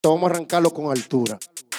Vamos a arrancarlo con altura.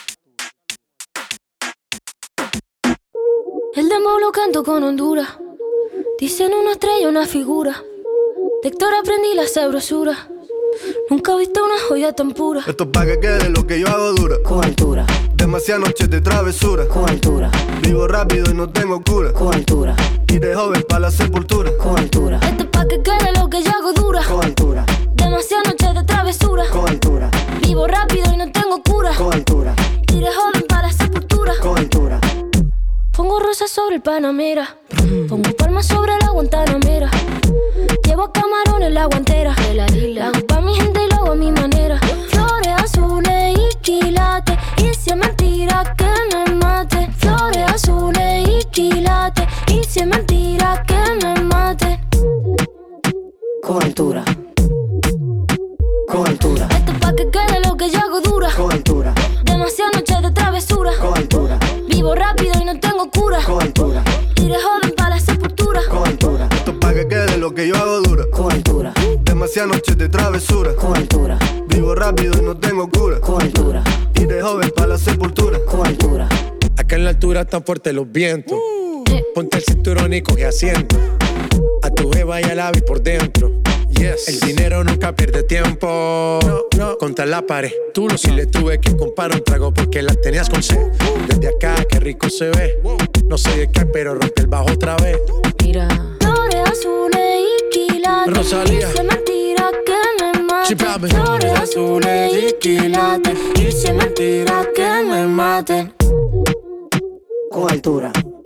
El dembow lo canto con Honduras. Dicen una estrella, una figura. De Héctor aprendí la sabrosura. Nunca he visto una joya tan pura. Esto es pa' que quede lo que yo hago dura. Con altura. Demasiadas noches de travesura. Con altura. Vivo rápido y no tengo cura. Con altura. Y de joven pa' la sepultura. Con altura. Esto es pa' que quede lo que yo hago dura. Con altura. Demasiadas noches de travesura. Con altura. Vivo rápido y no tengo cura. Con altura. Y de joven para la sepultura. Con altura. Pongo rosas sobre el Panamera. Pongo palmas sobre la Guantanamera. Llevo camarones en la guantera. La hago pa' mi gente y lo hago a mi manera. Flores azules y quilates. Y si es mentira que me mate. Flores azules y quilates. Y si es mentira que me mate. Con altura. Con altura. Esto es pa' que quede lo que yo hago dura. Con altura. Demasiadas noches de travesura. Con altura. Vivo rápido y no tengo cura. Con altura. Y de joven para la sepultura. Con altura. Esto es pa' que quede lo que yo hago dura. Con altura. Demasiadas noches de travesura. Con altura. Vivo rápido y no tengo cura. Con altura. Y de joven pa' la sepultura. Con altura. Acá en la altura están fuertes los vientos. Ponte el cinturón y coge asiento. A tu jeva y al ave por dentro. Yes. El dinero nunca pierde tiempo. No. Contra la pared. Tú lo si le tuve que comprar un trago porque la tenías con sed. Desde acá, qué rico se ve. No sé de qué, pero rompe el bajo otra vez. Mira. Flores azules y quilates. Rosalía. Y si es mentira que me mate. Chipame. Flores azules y quilates. Y si es mentira que me mate. Con altura.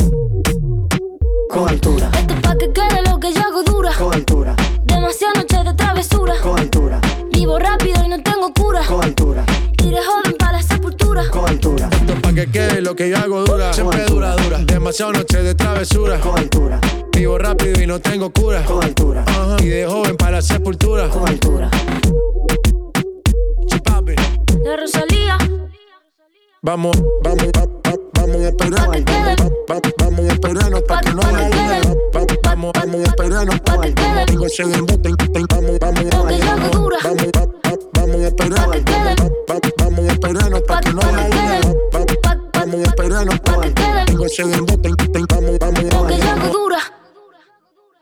Con altura. Esto es pa' que quede lo que yo hago dura. Con altura. Demasiadas noches de travesura. Con altura. Vivo rápido y no tengo cura. Con altura. Y de joven para la sepultura. Con altura. Esto es pa' que quede lo que yo hago dura. Siempre dura. Demasiadas noches de travesura. Con altura. Vivo rápido y no tengo cura. Con altura. Y de joven para la sepultura. Con altura. Chipapi. De Rosalía. Vamos a esperarnos. Vamos a esperarnos pa' que no haya luna. Vamos a esperarnos pa' que no haya luna.